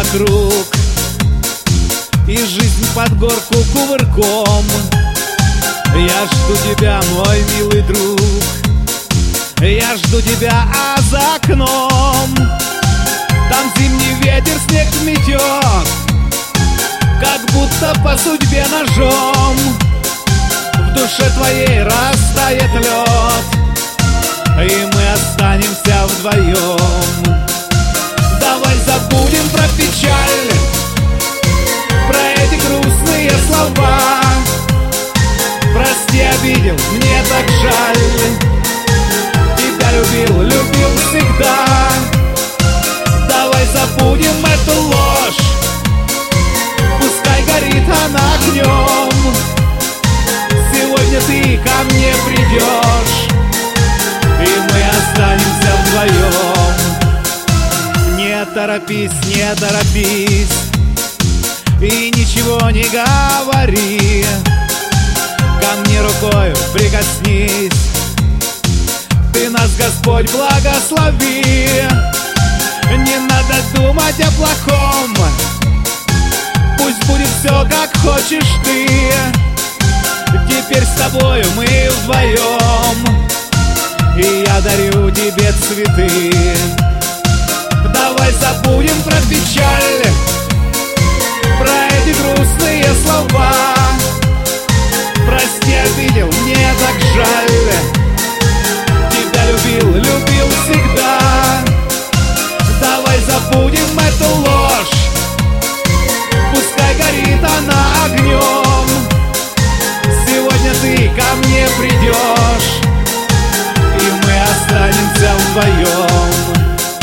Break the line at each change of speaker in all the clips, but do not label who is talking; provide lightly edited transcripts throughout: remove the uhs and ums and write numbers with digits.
вокруг, и жизнь под горку кувырком. Я жду тебя, мой милый друг, я жду тебя, а за окном там зимний ветер снег метет, как будто по судьбе ножом. В душе твоей растает лед, и мы останемся вдвоем. Давай забудем про печаль, про эти грустные слова. Прости, обидел, мне так жаль. Тебя любил, любил всегда. Давай забудем эту ложь, пускай горит она огнем. Сегодня ты ко мне придешь, и мы останемся вдвоем. Не торопись, не торопись, и ничего не говори. Ко мне рукою прикоснись, ты нас, Господь, благослови. Не надо думать о плохом, пусть будет все, как хочешь ты. Теперь с тобою мы вдвоем, и я дарю тебе цветы. Давай забудем про печаль, про эти грустные слова. Прости, обидел, мне так жаль. Тебя любил, любил всегда. Давай забудем эту ложь, пускай горит она огнем. Сегодня ты ко мне придешь, и мы останемся вдвоем.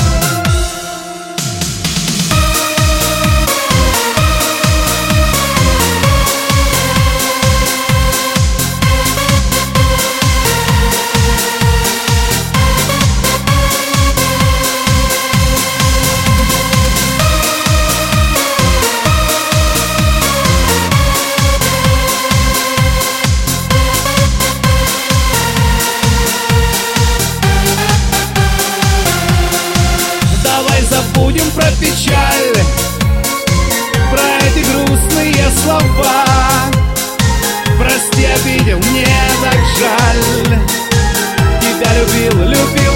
Забудем про печаль, про эти грустные слова. Прости, обидел, мне так жаль. Тебя любил, любил